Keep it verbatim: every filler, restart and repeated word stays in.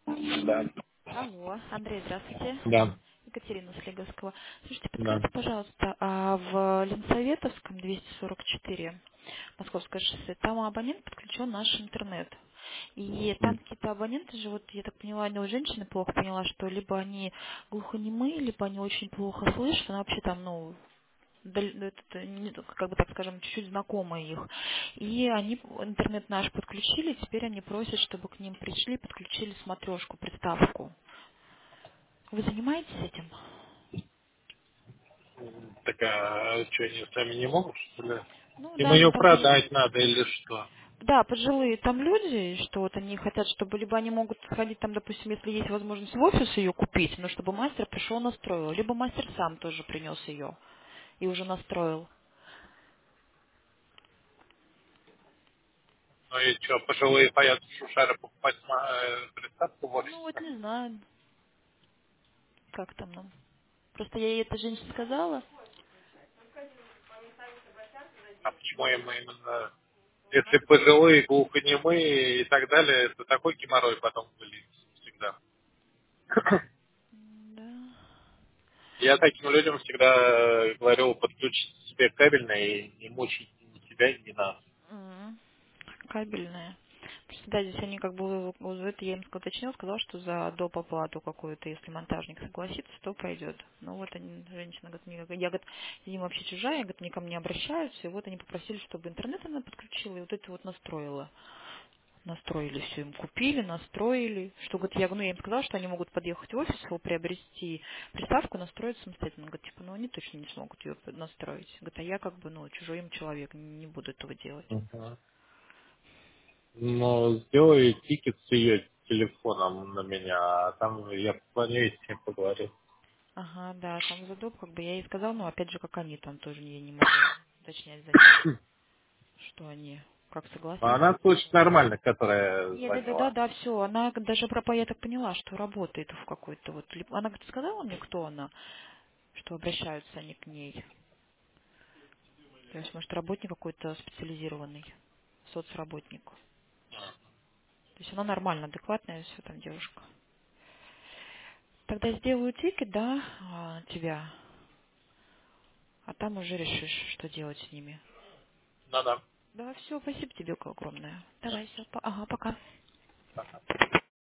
Да, Алло, Андрей, здравствуйте. да, Екатерина Слеговского. Слушайте, да. подскажите, пожалуйста, а в Ленсоветовском двести сорок четыре, Московское шоссе, там абонент подключен наш интернет. И там М. какие-то абоненты же, вот я так поняла, ну, женщина плохо поняла, что либо они глухонемые, либо они очень плохо слышат. Она вообще там, ну, дал- ну, это, это не- как бы так скажем, чуть-чуть знакомы их. И они интернет наш подключили, теперь они просят, чтобы к ним пришли, подключили смотрешку, приставку. Вы занимаетесь этим? Так, а что, они сами не могут, что ли? Ну Им да, они ее там есть. продать надо или что? Да, пожилые там люди, что вот они хотят, чтобы либо они могут сходить там, допустим, если есть возможность в офис ее купить, но чтобы мастер пришел настроил, либо мастер сам тоже принес ее и уже настроил. Ну и что, пожилые боятся шушары покупать сма- э, приставку в Ну офисе? вот не знаю, как там нам. Просто я ей эта женщина сказала. А почему им именно... Если пожилые, глухонемые и так далее, это такой геморрой потом выльется всегда. М, Да. Я таким людям всегда э, говорю, подключите себе кабельное и не мучайте ни себя, ни нас. М, Кабельная. Просто да, здесь они как бы, вот это я им уточнил, сказал, что за доп. Оплату какую-то, если монтажник согласится, то пойдет. Ну вот они, женщина говорит, мне, я говорит, им вообще чужая, я говорит, они ко мне обращаются, и вот они попросили, чтобы интернет она подключила, и вот это вот настроила. Настроили все, им купили, настроили. Что, говорит, я, ну, я им сказала, что они могут подъехать в офис, его приобрести приставку, настроить самостоятельно. Говорит, типа, ну, они точно не смогут ее настроить. Говорит, а я как бы, ну, чужой им человек, не буду этого делать. Мгм. Но сделай тикет с ее телефоном на меня, а там я позвоню и с ним поговорю. Ага, да, там задоб, как бы я ей сказала, но опять же, как они там тоже, я не могу уточнять за них, что они как А согласятся. она слышит нормально, которая Нет, да, да, да, звонила. да, все, она даже про я так поняла, что работает в какой-то вот, либо- она говорит, сказала мне, кто она, что обращаются они к ней. То есть, может, работник какой-то специализированный, соцработник. То есть она нормально, адекватная, все там девушка. Тогда сделаю тикет, да, а, тебя, а там уже решишь, что делать с ними. Да-да. Да, все, спасибо тебе огромное. Давай, все, ага, пока.